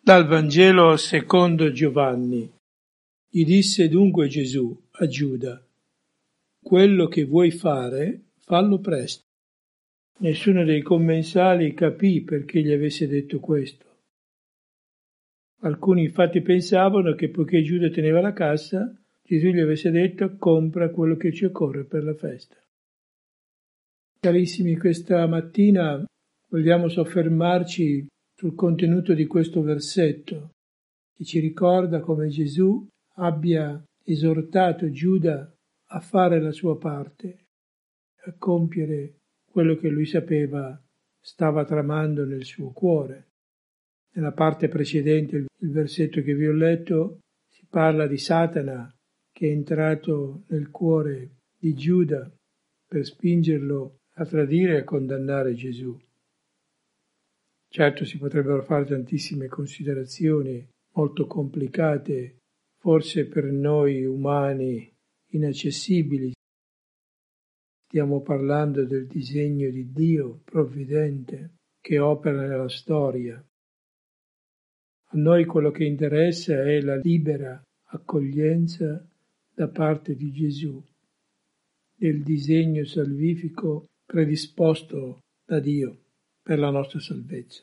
Dal Vangelo secondo Giovanni. Gli disse dunque Gesù a Giuda: quello che vuoi fare, fallo presto. Nessuno dei commensali capì perché gli avesse detto questo. Alcuni infatti pensavano che poiché Giuda teneva la cassa, Gesù gli avesse detto: compra quello che ci occorre per la festa. Carissimi, questa mattina vogliamo soffermarci sul contenuto di questo versetto, che ci ricorda come Gesù abbia esortato Giuda a fare la sua parte, a compiere quello che lui sapeva stava tramando nel suo cuore. Nella parte precedente, il versetto che vi ho letto, si parla di Satana che è entrato nel cuore di Giuda per spingerlo a tradire e a condannare Gesù. Certo, si potrebbero fare tantissime considerazioni molto complicate, forse per noi umani inaccessibili. Stiamo parlando del disegno di Dio provvidente che opera nella storia. A noi quello che interessa è la libera accoglienza da parte di Gesù del disegno salvifico predisposto da Dio per la nostra salvezza.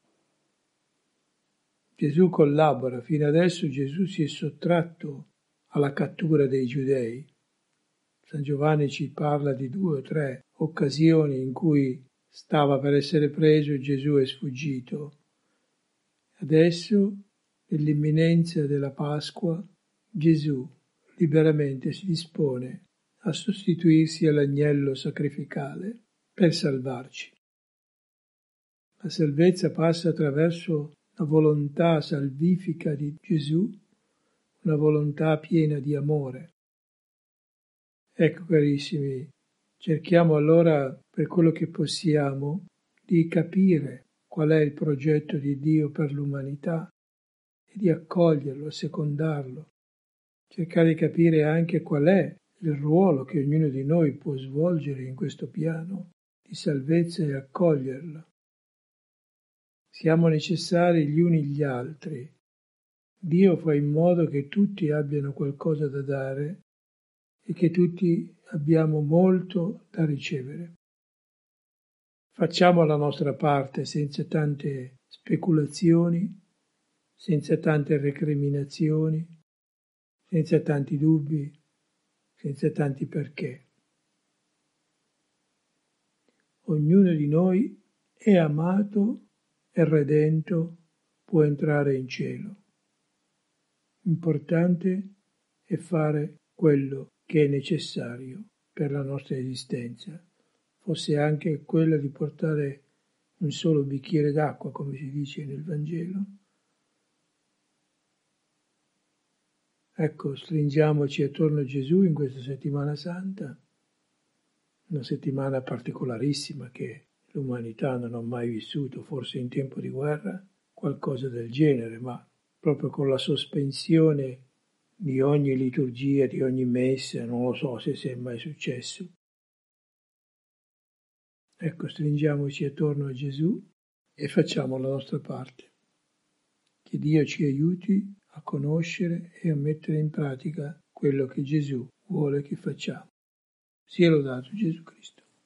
Gesù collabora, fino adesso Gesù si è sottratto alla cattura dei giudei. San Giovanni ci parla di 2 o 3 occasioni in cui stava per essere preso e Gesù è sfuggito. Adesso, nell'imminenza della Pasqua, Gesù liberamente si dispone a sostituirsi all'agnello sacrificale per salvarci. La salvezza passa attraverso la volontà salvifica di Gesù, una volontà piena di amore. Ecco, carissimi, cerchiamo allora, per quello che possiamo, di capire qual è il progetto di Dio per l'umanità e di accoglierlo, assecondarlo. Cercare di capire anche qual è il ruolo che ognuno di noi può svolgere in questo piano di salvezza e accoglierlo. Siamo necessari gli uni gli altri. Dio fa in modo che tutti abbiano qualcosa da dare e che tutti abbiamo molto da ricevere. Facciamo la nostra parte senza tante speculazioni, senza tante recriminazioni, senza tanti dubbi, senza tanti perché. Ognuno di noi è amato e redento, può entrare in cielo. L'importante è fare quello che è necessario per la nostra esistenza, fosse anche quella di portare un solo bicchiere d'acqua, come si dice nel Vangelo. Ecco, stringiamoci attorno a Gesù in questa settimana santa, una settimana particolarissima che l'umanità non ha mai vissuto, forse in tempo di guerra, qualcosa del genere, ma proprio con la sospensione di ogni liturgia, di ogni messa, non lo so se sia mai successo. Ecco, stringiamoci attorno a Gesù e facciamo la nostra parte. Che Dio ci aiuti a conoscere e a mettere in pratica quello che Gesù vuole che facciamo. Sia lodato Gesù Cristo.